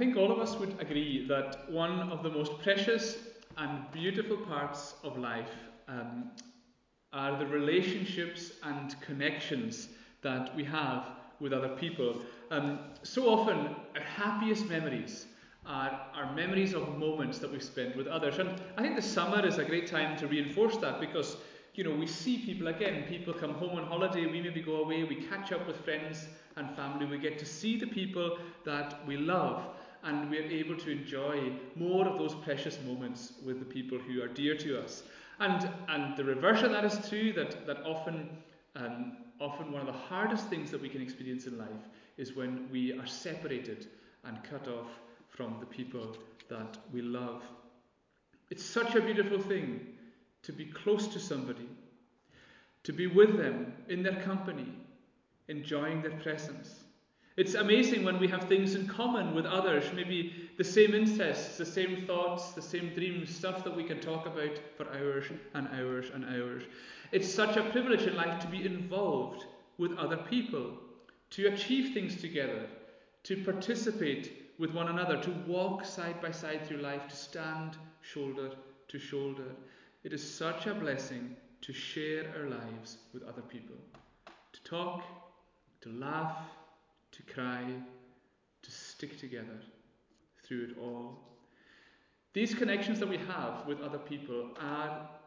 think all of us would agree that one of the most precious and beautiful parts of life are the relationships and connections that we have with other people. So often, our happiest memories are memories of moments that we've spent with others. And I think the summer is a great time to reinforce that because, we see people again. People come home on holiday, we maybe go away, we catch up with friends and family, we get to see the people that we love, and we're able to enjoy more of those precious moments with the people who are dear to us. And the reverse of that is true, that often one of the hardest things that we can experience in life is when we are separated and cut off from the people that we love. It's such a beautiful thing to be close to somebody, to be with them in their company, enjoying their presence. It's amazing when we have things in common with others, maybe the same interests, the same thoughts, the same dreams, stuff that we can talk about for hours and hours and hours. It's such a privilege in life to be involved with other people, to achieve things together, to participate with one another, to walk side by side through life, to stand shoulder to shoulder. It is such a blessing to share our lives with other people, to talk, to laugh, to cry, to stick together through it all. These connections that we have with other people are